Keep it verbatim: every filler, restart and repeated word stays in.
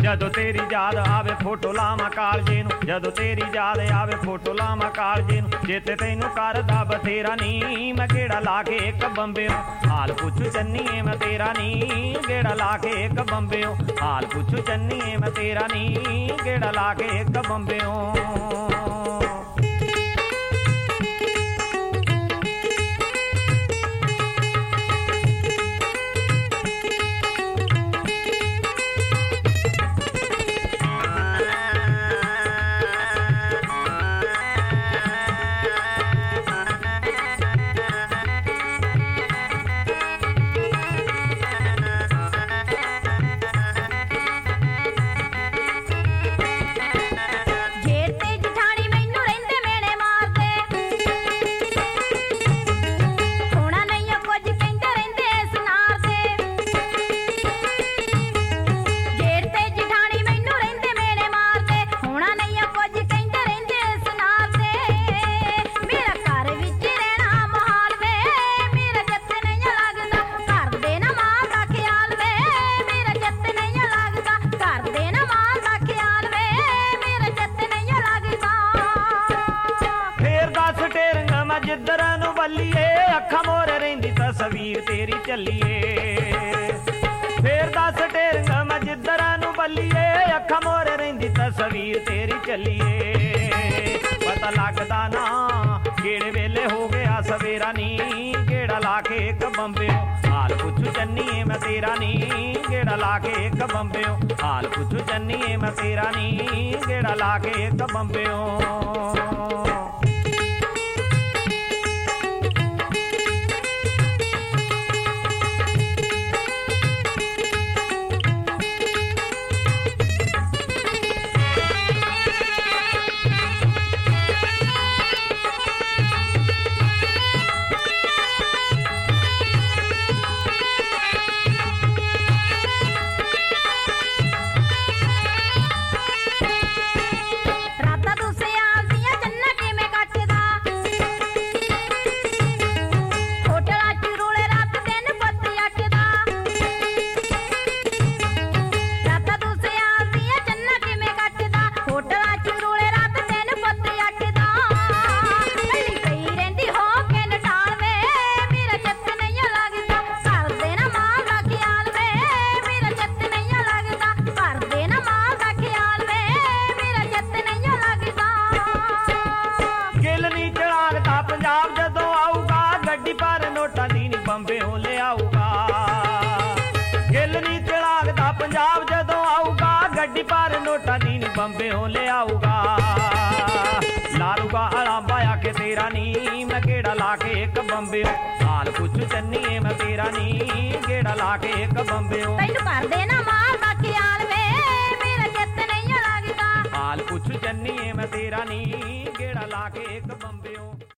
जदों तेरी याद आवे फोटो लावां कालजे नूं, जदों तेरी याद आवे फोटो लावां कालजे नूं, चेते तैनूं करदा बथेरा नी मैं गेड़ा ला के एक बंबेओ, हाल पुछू चन्नीए मैं तेरा नी गेड़ा ला के एक बंबेओ, हाल पुछू चन्नीए मैं तेरा नी गेड़ा ला के एक बंबेओ। जिधर नूं बल्लीए अखां मोरे रहिंदी तस्वीर तेरी चलीए, फिर दस टेरंग मैं जिधर नूं बल्लीए अखां मोरे रहिंदी तस्वीर तेरी चलीए। पता लगदा ना केड़े वेले हो गया सवेरा नी गेड़ा ला के एक बंबेओ, हाल पुछू चन्नीए मैं तेरा नी गेड़ा ला के एक बंबेओ, हाल पुछू चन्नीए मैं तेरा नी गेड़ा ला के एक बंबेओ। बंबेओ ले आऊगा गिल नी चढ़ागदा पंजाब जदों आऊगा, गड्डी पर नोटा दी नी बंबेओ ले आऊगा, लारूगा अलांबा आके तेरा नी मैं गेड़ा ला के एक बंबेओ, हाल पुछू चन्नीए मैं तेरा नी गेड़ा ला के एक बंबेओ। तैनू कर देना मार दा ख्याल वे मेरा चित्त नहीं लगदा, हाल पुछू चन्नीए मैं तेरा नी गेड़ा ला के एक बंबेओ।